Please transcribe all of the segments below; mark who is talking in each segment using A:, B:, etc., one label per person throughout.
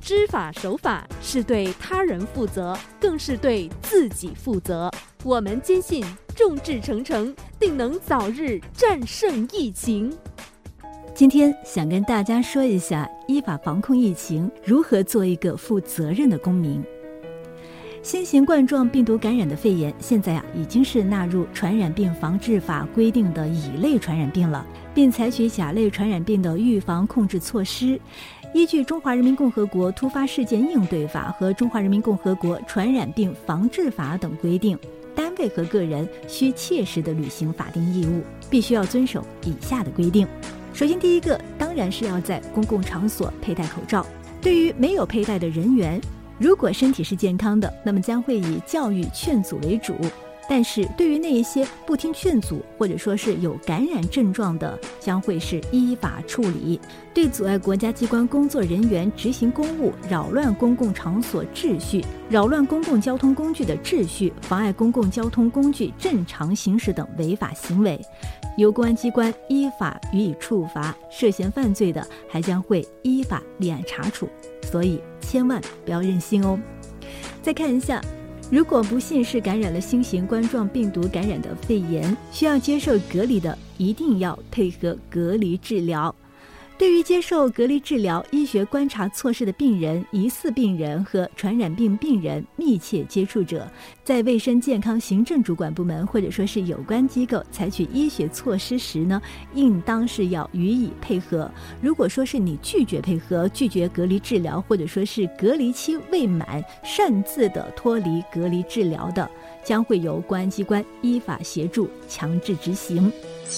A: 知法守法是对他人负责，更是对自己负责。我们坚信众志成城，定能早日战胜疫情。
B: 今天想跟大家说一下，依法防控疫情，如何做一个负责任的公民。新型冠状病毒感染的肺炎，现在已经是纳入传染病防治法规定的乙类传染病了，并采取甲类传染病的预防控制措施。依据《中华人民共和国突发事件应对法》和《中华人民共和国传染病防治法》等规定，单位和个人需切实地履行法定义务，必须要遵守以下的规定。首先，第一个当然是要在公共场所佩戴口罩。对于没有佩戴的人员，如果身体是健康的，那么将会以教育劝阻为主，但是对于那一些不听劝阻或者说是有感染症状的，将会是依法处理。对阻碍国家机关工作人员执行公务、扰乱公共场所秩序、扰乱公共交通工具的秩序、妨碍公共交通工具正常行驶等违法行为，由公安机关依法予以处罚，涉嫌犯罪的还将会依法立案查处，所以千万不要任性哦。再看一下，如果不幸是感染了新型冠状病毒感染的肺炎，需要接受隔离的，一定要配合隔离治疗。对于接受隔离治疗、医学观察措施的病人、疑似病人和传染病病人密切接触者，在卫生健康行政主管部门或者说是有关机构采取医学措施时呢，应当是要予以配合。如果说是你拒绝配合、拒绝隔离治疗，或者说是隔离期未满擅自的脱离隔离治疗的，将会由公安机关依法协助强制执行。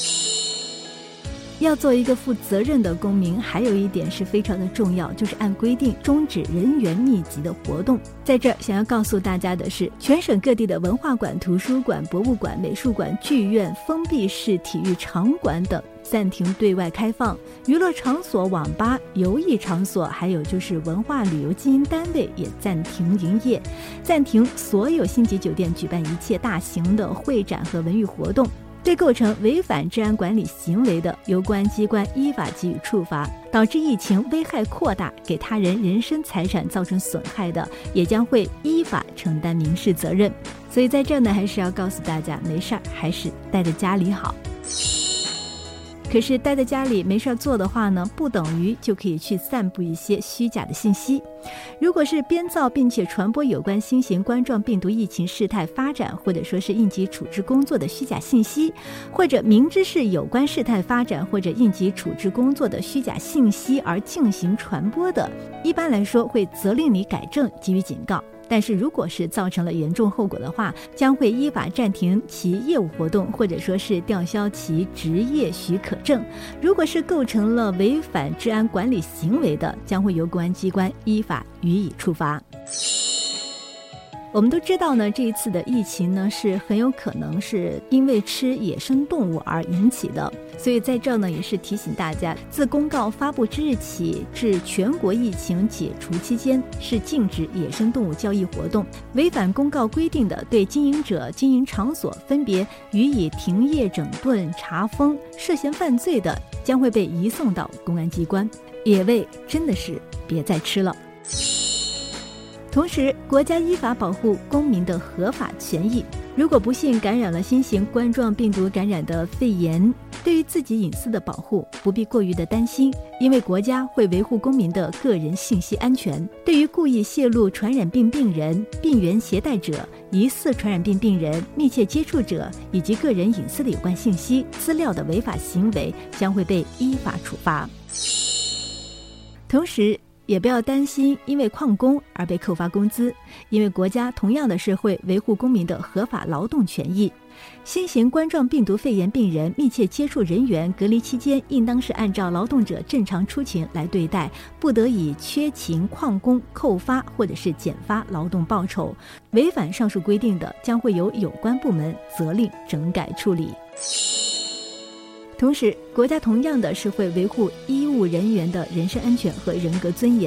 B: 要做一个负责任的公民，还有一点是非常的重要，就是按规定终止人员密集的活动。在这儿想要告诉大家的是，全省各地的文化馆、图书馆、博物馆、美术馆、剧院、封闭式体育场馆等暂停对外开放，娱乐场所、网吧、游艺场所，还有就是文化旅游经营单位也暂停营业，暂停所有星级酒店举办一切大型的会展和文娱活动。对构成违反治安管理行为的，由公安机关依法给予处罚；导致疫情危害扩大，给他人人身财产造成损害的，也将会依法承担民事责任。所以在这儿呢，还是要告诉大家，没事儿还是待在家里好。可是待在家里没事做的话呢，不等于就可以去散布一些虚假的信息。如果是编造并且传播有关新型冠状病毒疫情事态发展或者说是应急处置工作的虚假信息，或者明知是有关事态发展或者应急处置工作的虚假信息而进行传播的，一般来说会责令你改正，给予警告。但是如果是造成了严重后果的话，将会依法暂停其业务活动，或者说是吊销其职业许可证。如果是构成了违反治安管理行为的，将会由公安机关依法予以处罚。我们都知道呢，这一次的疫情呢是很有可能是因为吃野生动物而引起的，所以在这呢也是提醒大家，自公告发布之日起至全国疫情解除期间，是禁止野生动物交易活动。违反公告规定的，对经营者、经营场所分别予以停业整顿、查封，涉嫌犯罪的，将会被移送到公安机关。野味真的是别再吃了。同时，国家依法保护公民的合法权益。如果不幸感染了新型冠状病毒感染的肺炎，对于自己隐私的保护不必过于的担心，因为国家会维护公民的个人信息安全。对于故意泄露传染病病人、病原携带者、疑似传染病病人、密切接触者以及个人隐私的有关信息、资料的违法行为，将会被依法处罚。同时，也不要担心因为旷工而被扣发工资，因为国家同样的是会维护公民的合法劳动权益。新型冠状病毒肺炎病人密切接触人员隔离期间，应当是按照劳动者正常出勤来对待，不得以缺勤旷工扣发或者是减发劳动报酬。违反上述规定的，将会由有关部门责令整改处理。同时，国家同样的是会维护医务人员的人身安全和人格尊严。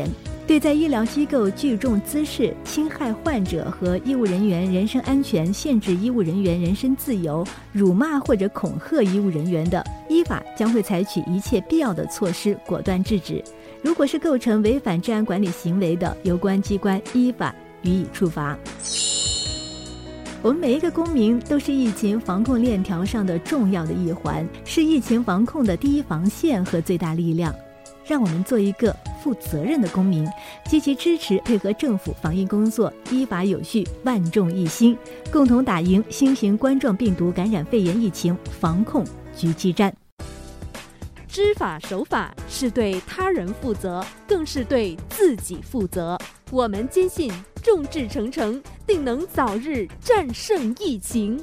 B: 对在医疗机构聚众滋事、侵害患者和医务人员人身安全、限制医务人员人身自由、辱骂或者恐吓医务人员的，依法将会采取一切必要的措施，果断制止。如果是构成违反治安管理行为的，有关机关依法予以处罚。我们每一个公民都是疫情防控链条上的重要的一环，是疫情防控的第一防线和最大力量。让我们做一个负责任的公民，积极支持配合政府防疫工作，依法有序，万众一心，共同打赢新型冠状病毒感染肺炎疫情防控狙击战。
A: 知法守法是对他人负责，更是对自己负责。我们坚信众志成城，定能早日戰勝疫情。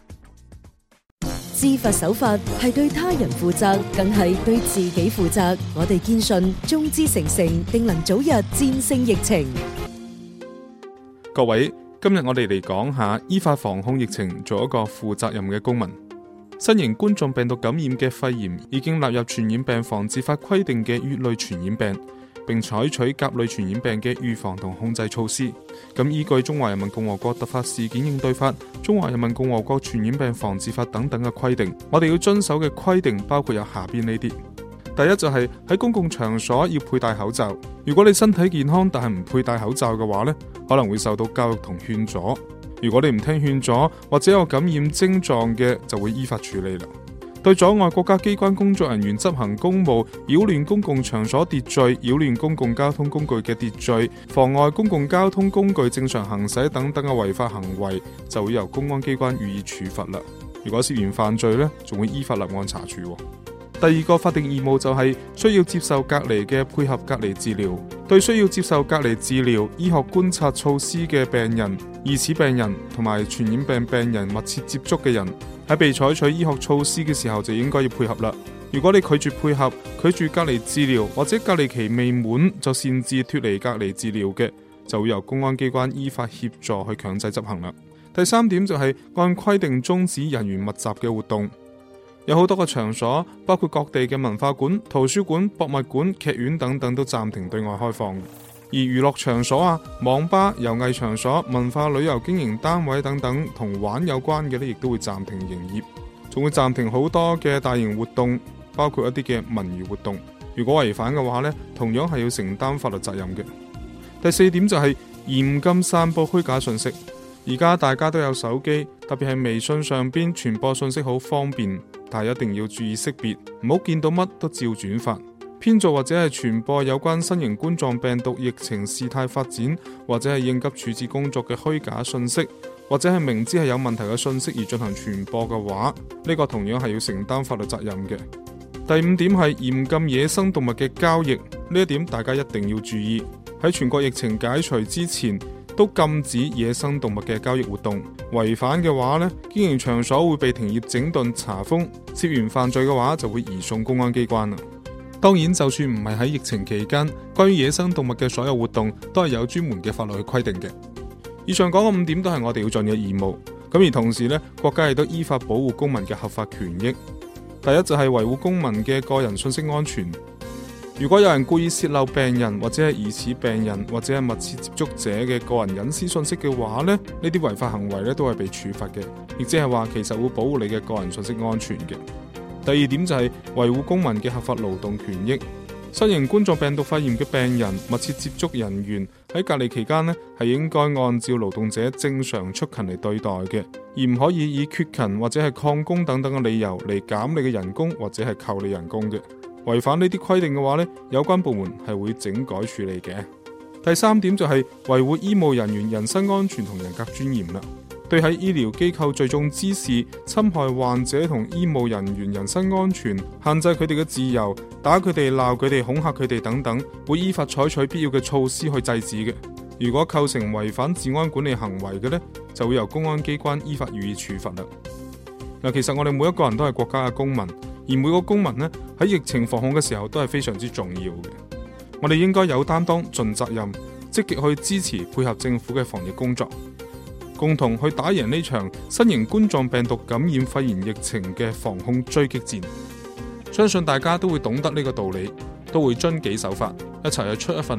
C: 知法守法係對他人負責，更係對自己負責。我哋堅信眾志成城，定能早日戰勝疫情。
D: 各位，今日我哋嚟講下依法防控疫情，做一個負責任嘅公民。新型冠狀病毒感染嘅肺炎已經納入傳染病防治法規定嘅乙類傳染病，並採取甲類傳染病嘅預防同控制措施。咁依據《中華人民共和國突發事件應對法》、《中華人民共和國傳染病防治法》等等嘅規定，我哋要遵守嘅規定包括有下邊呢啲。第一就係喺公共場所要佩戴口罩。如果你身體健康但係唔佩戴口罩嘅話呢，可能會受到教育同勸阻。如果你唔聽勸阻或者有感染症狀嘅，就會依法處理啦。對阻礙國家機關工作人員執行公務、擾亂公共場所秩序、擾亂公共交通工具嘅秩序、妨礙公共交通工具正常行駛等等嘅違法行為，就會由公安機關予以處罰啦。如果涉嫌犯罪呢，仲會依法立案查處。第二個法定義務就係需要接受隔離嘅配合隔離治療。對需要接受隔離治療、醫學觀察措施嘅病人、疑似病人同埋傳染病病人密切接觸嘅人，喺被採取醫學措施嘅時候就應該要配合啦。如果你拒絕配合、拒絕隔離治療或者隔離期未滿就擅自脫離隔離治療嘅，就會由公安機關依法協助去強制執行啦。第三點就係按規定終止人員密集嘅活動。有好多個場所，包括各地嘅文化館、圖書館、博物館、劇院等等都暫停對外開放。而娛樂場所啊、網吧、遊藝場所、文化旅遊經營單位等等同玩有關嘅呢，亦都會暫停營業。仲會暫停好多嘅大型活動，包括一啲嘅文娛活動。如果違反嘅話呢，同樣係要承擔法律責任嘅。第四點就係嚴禁散佈虛假信息。而家大家都有手機，特別係微信上邊傳播信息好方便，但係一定要注意識別，唔好見到乜都照轉發。編造或者係傳播有關新型冠狀病毒疫情事態發展或者係應急處置工作嘅虛假信息，或者係明知係有問題嘅信息而進行傳播嘅話，呢個同樣係要承擔法律責任嘅。第五點係嚴禁野生動物嘅交易，呢一點大家一定要注意。喺全國疫情解除之前，都禁止野生動物嘅交易活動，違反嘅話呢，經營場所會被停業整頓查封，涉嫌犯罪嘅話就會移送公安機關啦。當然，就算唔係喺疫情期間，關於野生動物嘅所有活動都係有專門嘅法律去規定嘅。以上講嘅5點都係我哋要盡嘅義務，咁而同時呢，國家亦都依法保護公民嘅合法權益。第一就係維護公民嘅個人信息安全。如果有人故意洩漏病人或者係疑似病人或者係密切接觸者嘅個人隱私信息嘅話呢，呢啲違法行為呢都係被處罰嘅，亦即係話其實會保護你嘅個人信息安全嘅。第二點就係維護公民嘅合法勞動權益。新型冠狀病毒肺炎嘅病人、密切接觸人員喺隔離期間呢係應該按照勞動者正常出勤嚟對待嘅，而唔可以以缺勤或者係曠工等等嘅理由嚟減你嘅人工或者係扣你人工嘅。違反呢啲規定嘅話呢，有關部門係會整改處理嘅。第三點就係維護醫務人員人身安全同人格尊嚴啦。對喺醫療機構聚眾滋事、侵害患者同醫務人員人身安全、限制佢哋嘅自由、打佢哋、鬧佢哋、恐嚇佢哋等等，會依法採取必要嘅措施去制止嘅。如果構成違反治安管理行為嘅呢，就會由公安機關依法予以處罰啦。嗱，其實我哋每一個人都係國家嘅公民。而每個公民呢，喺疫情防控嘅時候都係非常之重要嘅。我哋應該有擔當、盡責任，積極去支持配合政府嘅防疫工作，共同去打贏呢場新型冠狀病毒感染肺炎疫情嘅防控追擊戰。相信大家都會懂得呢個道理，都會遵紀守法，一齊去出一份力，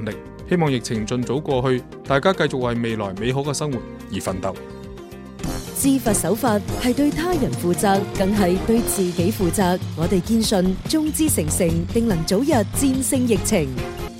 D: 希望疫情盡早過去，大家繼續為未來美好嘅生活而奮鬥。
C: 知法守法係對他人負責，更係對自己負責。我哋堅信眾志成城，定能早日戰勝疫情。